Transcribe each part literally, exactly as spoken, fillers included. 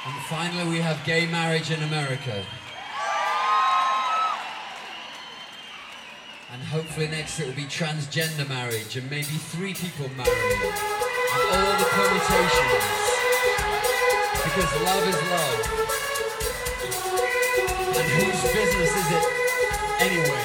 And finally, we have gay marriage in America. And hopefully next it will be transgender marriage and maybe three people marrying. And all the permutations. Because love is love. And whose business is it anyway?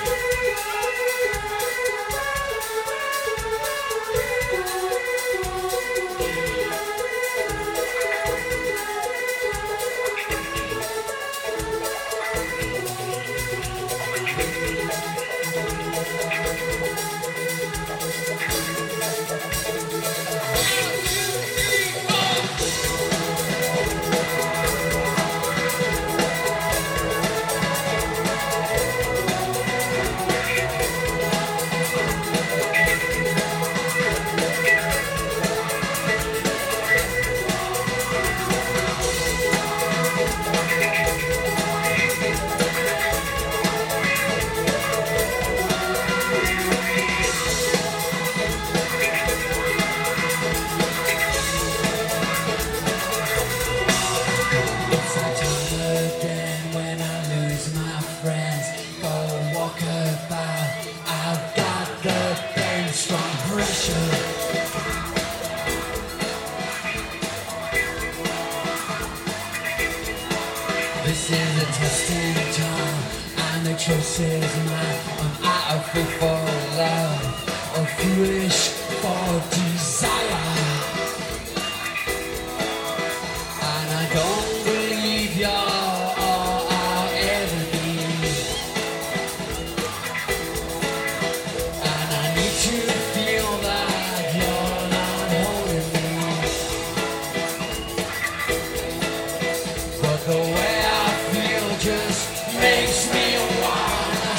This is a testing time, and the choice is mine. I'm out of for love, or foolish for desire. And I don't believe you're all I'll ever be. And I need to feel that you're not holding me. But the way just makes me wanna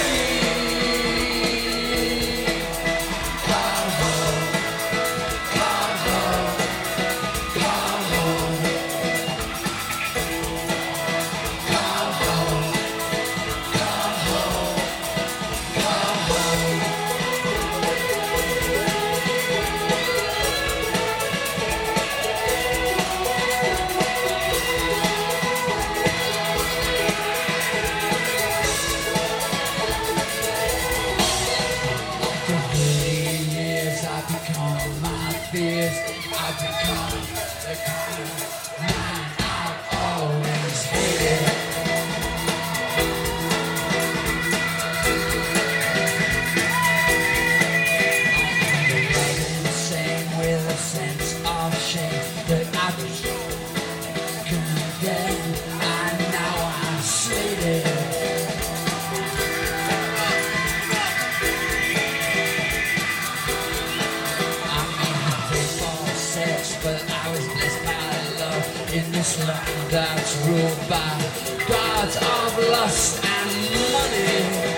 scream. Come home, come home, come home. Come home, come home, come home. I've become the kind of man I've always hated. I'm insane with a sense of shame that I've been condemned and now I'm slated. But I was blessed by love in this land that's ruled by gods of lust and money.